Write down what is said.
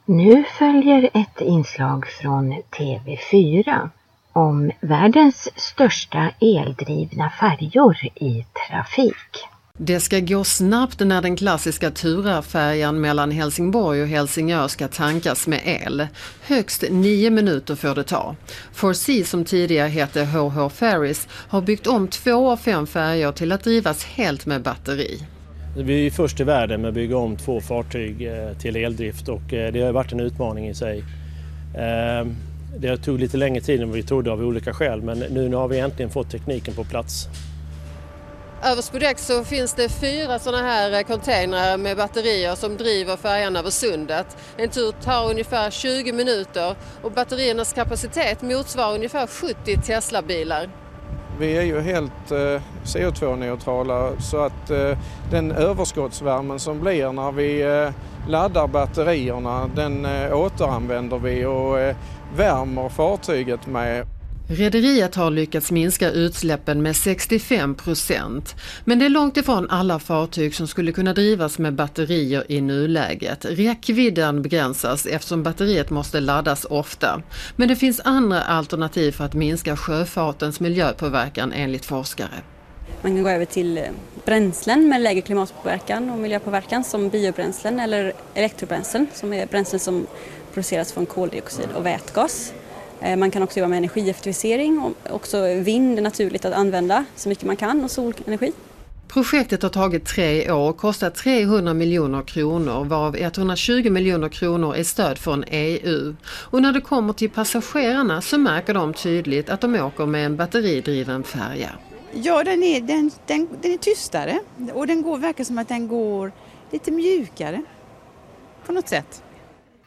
Nu följer ett inslag från TV4 om världens största eldrivna färjor i trafik. Det ska gå snabbt när den klassiska Turafärjan mellan Helsingborg och Helsingör ska tankas med el. Högst 9 minuter får det ta. 4C, som tidigare hette HH Ferries, har byggt om 2 av 5 färjor till att drivas helt med batteri. Vi är först i världen med att bygga om 2 fartyg till eldrift och det har varit en utmaning i sig. Det tog lite längre tid än vi trodde av olika skäl, men nu har vi äntligen fått tekniken på plats. Överst på däck så finns det 4 sådana här containrar med batterier som driver färjan över sundet. En tur tar ungefär 20 minuter och batteriernas kapacitet motsvarar ungefär 70 Tesla-bilar. Vi är ju helt CO2-neutrala, så att den överskottsvärmen som blir när vi laddar batterierna, den återanvänder vi och värmer fartyget med. Rederiet har lyckats minska utsläppen med 65%. Men det är långt ifrån alla fartyg som skulle kunna drivas med batterier i nuläget. Räckvidden begränsas eftersom batteriet måste laddas ofta. Men det finns andra alternativ för att minska sjöfartens miljöpåverkan enligt forskare. Man kan gå över till bränslen med lägre klimatpåverkan och miljöpåverkan som biobränslen eller elektrobränslen, som är bränslen som produceras från koldioxid och vätgas. Man kan också jobba med energieffektivisering och också vind är naturligt att använda så mycket man kan och solenergi. Projektet har tagit 3 år och kostat 300 miljoner kronor, varav 120 miljoner kronor är stöd från EU. Och när det kommer till passagerarna så märker de tydligt att de åker med en batteridriven färja. Ja, den är tystare och verkar som att den går lite mjukare på något sätt.